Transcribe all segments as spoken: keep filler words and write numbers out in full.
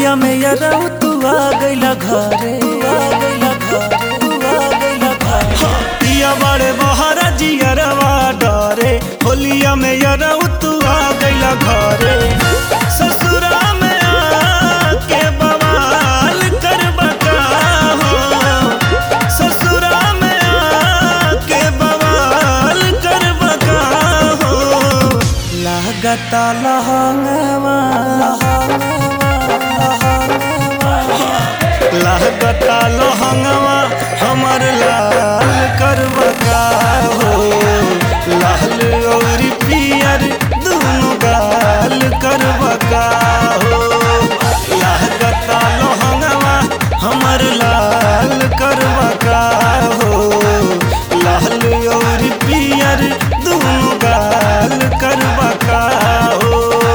होलिया में यारा तू आ गइला घरे आ गइला घरे आ गइला घरे पिया बड़े बहारा जियरवा डरे होलिया में यारा तू आ गइला घरे ससुरा में आके बवाल करबा का हो ससुरा में आके बवाल करबा का हो लागता लहंगवा लागता लहंगवा हमर लाल करबा का हो लाल और पियर दोनों गाल करबा का हो लागता लहंगवा हमर लाल करबा का हो लाल और पियर दोनों गाल करबा का हो।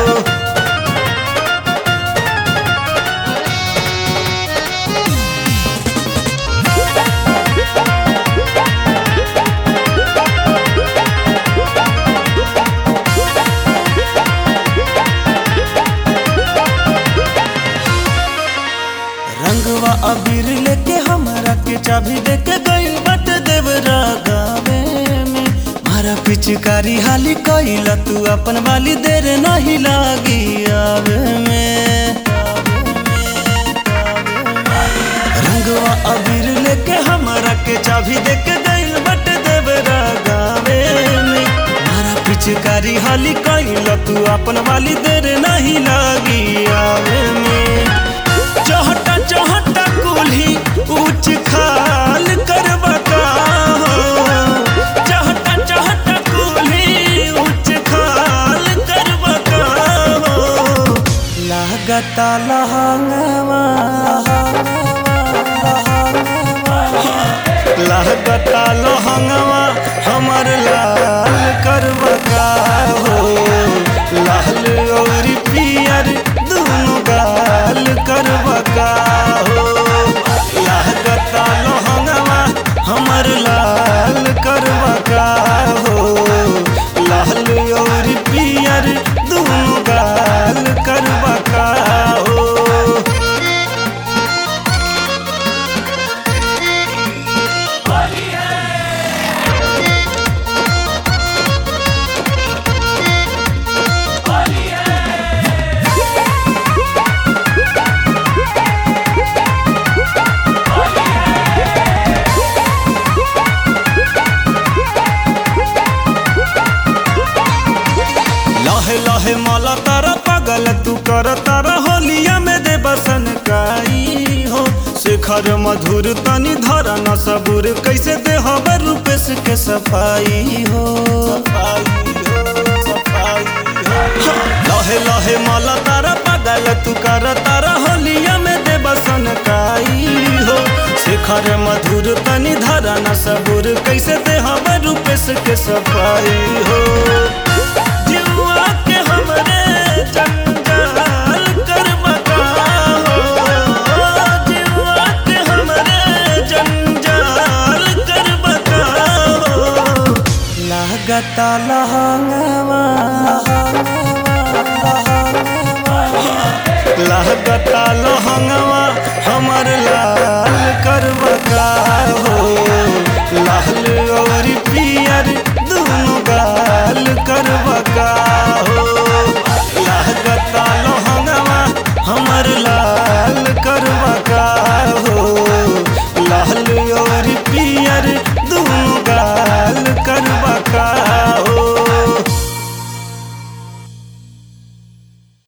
रंगवा अबीर लेके हमरा के चाबी देके गइल बट देवरा गावे में मारा पिचकारी हाली कइला तू अपन वाली देर नहीं लागी आवे में रंगवा अबीर लेके हमरा के चाबी देके गइल बट देवरा गावे में मारा पिचकारी हाली कइला तू अपन वाली देर नहीं लागी आवे में चहटा चहटा कुल्ही ऊंच खाल करबा का हो चहटा चहटा कुल्ही ऊंच खाल करबा का हो लागता लहंगवा लागता लहंगवा हमर लाल करबा का हो लाल और पियर दोनों गाल करबा का हो लागता लहंगवा हमर लाल करबा का हो लाल और पियर दोनों गाल करबा का हो। लहे लहे माला तारा पागल तू कर तारा होलिया में दे बसन काई हो शिखर मधुर तनी धरा न सबूर कैसे दे हबर रूपेश के सफाई हो लहे लहे माला तारा पागल तू कर तारा होलिया में दे बसन काई हो शिखर मधुर तनी धरा न सबूर कैसे दे हबर रूपेश के सफाई हो जुआ के हमरे जंजाल करबा का हो जुआ के हमरे जंजाल करबा का हो लागता लहंगवा लागता लहंगवा हमर लाल करबा का हो